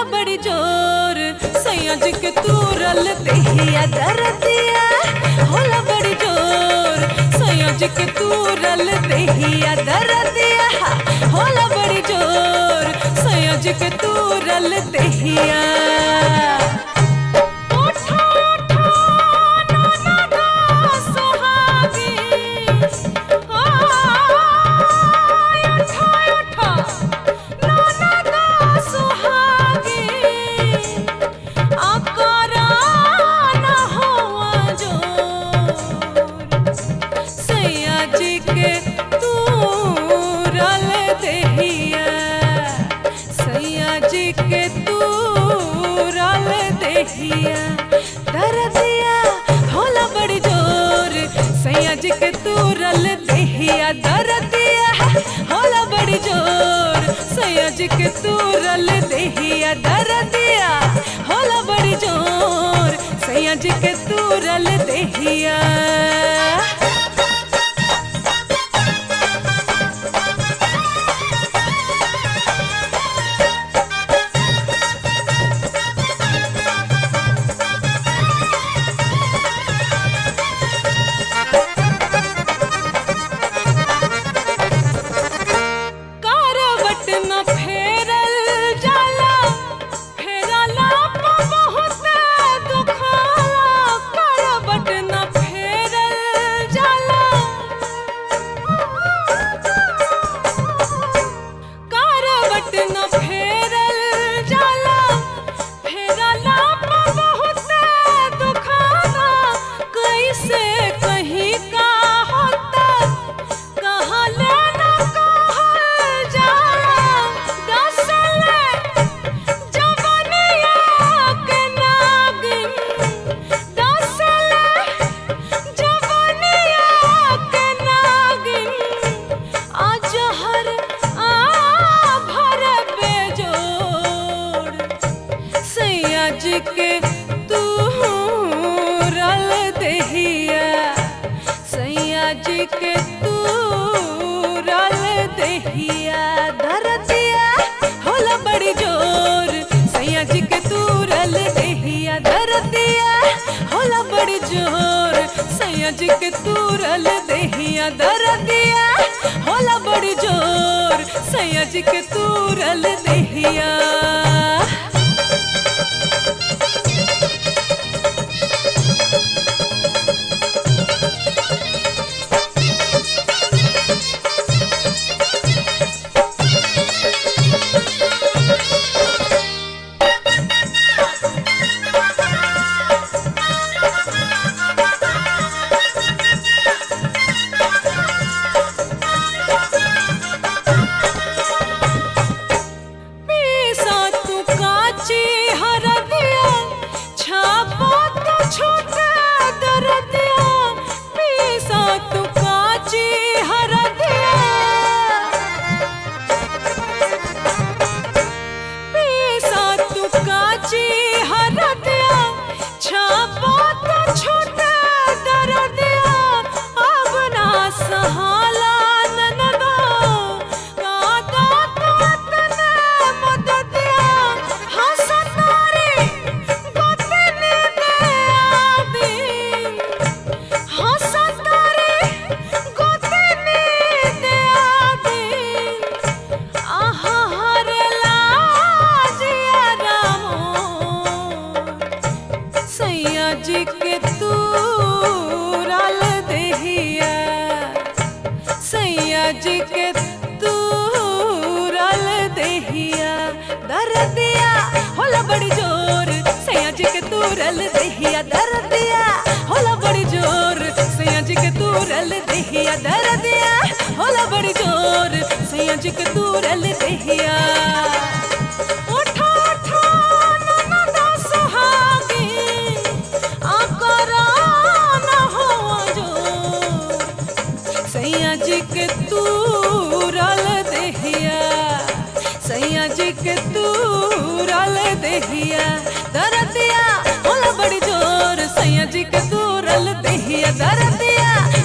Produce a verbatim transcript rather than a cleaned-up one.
बड़ी जोर सैया जी के तू रल देहिया दरदिया होला बड़ी जोर सैया जी के तू रल देहिया दरदिया होला बड़ी जोर सैया जी के तू रल देहिया दरदिया होला बड़ी जोर सैया जी के तू रल देहिया दरदिया होला बड़ी जोर सैया जी के तू रल देहिया दरदिया होला बड़ी जोर सैया जी के तू रल देहिया जी के तू रल देहिया सैया जी के तू रल देहिया दरदिया होला बड़ी जोर सैया जी के तू रल देहिया दरदिया होला बड़ी जोर सैया जी के तू रल देहिया दरदिया होला बड़ी जोर सैया जी के तू रल देहिया जी के तू रल देहिया सैया जी के तू रल देहिया दरदिया होला बड़ी जोर सैया जी के तू रल देहिया दरदिया होला बड़ी जोर सैया जी के तू रल देहिया दरदिया होला बड़ी जोर सैया जी के तू रल देहिया सैया जी के तू रल देहिया सैया जी के तू रल देहिया दरदिया होला बड़ी जोर सैया जी के तू रल देहिया दरदिया